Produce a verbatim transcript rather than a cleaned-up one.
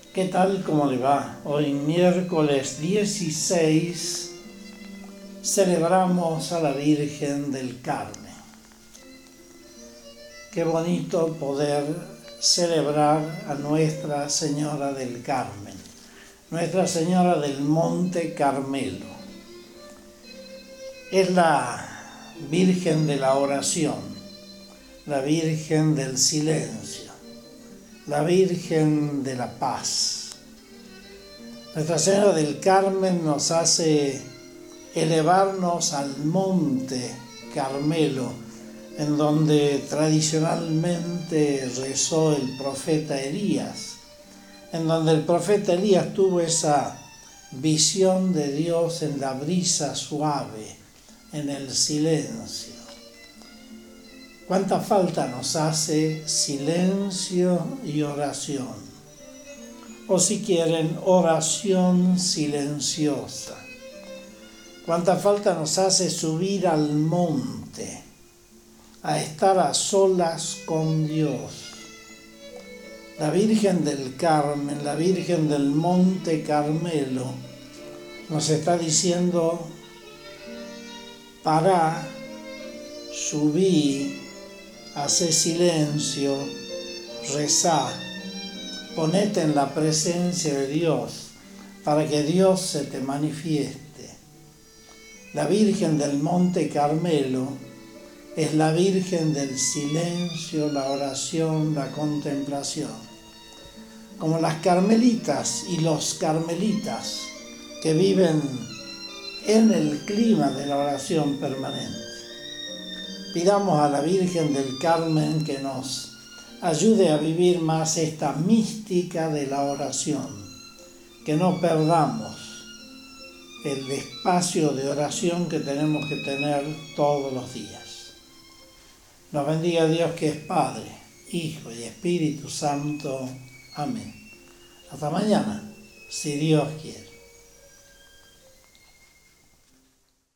¿Qué tal? ¿Cómo le va? Hoy miércoles dieciséis celebramos a la Virgen del Carmen. Qué bonito poder celebrar a Nuestra Señora del Carmen, Nuestra Señora del Monte Carmelo. Es la Virgen de la oración, la Virgen del silencio, la Virgen de la paz. Nuestra Señora del Carmen nos hace elevarnos al monte Carmelo, en donde tradicionalmente rezó el profeta Elías, en donde el profeta Elías tuvo esa visión de Dios en la brisa suave, en el silencio. ¿Cuánta falta nos hace silencio y oración? O si quieren, oración silenciosa. ¿Cuánta falta nos hace subir al monte, a estar a solas con Dios? La Virgen del Carmen, la Virgen del Monte Carmelo, nos está diciendo: pará, subí, hacé silencio, rezá, ponete en la presencia de Dios para que Dios se te manifieste. La Virgen del Monte Carmelo es la Virgen del silencio, la oración, la contemplación. Como las carmelitas y los carmelitas que viven en el clima de la oración permanente. Pidamos a la Virgen del Carmen que nos ayude a vivir más esta mística de la oración, que no perdamos el espacio de oración que tenemos que tener todos los días. Nos bendiga Dios, que es Padre, Hijo y Espíritu Santo. Amén. Hasta mañana, si Dios quiere.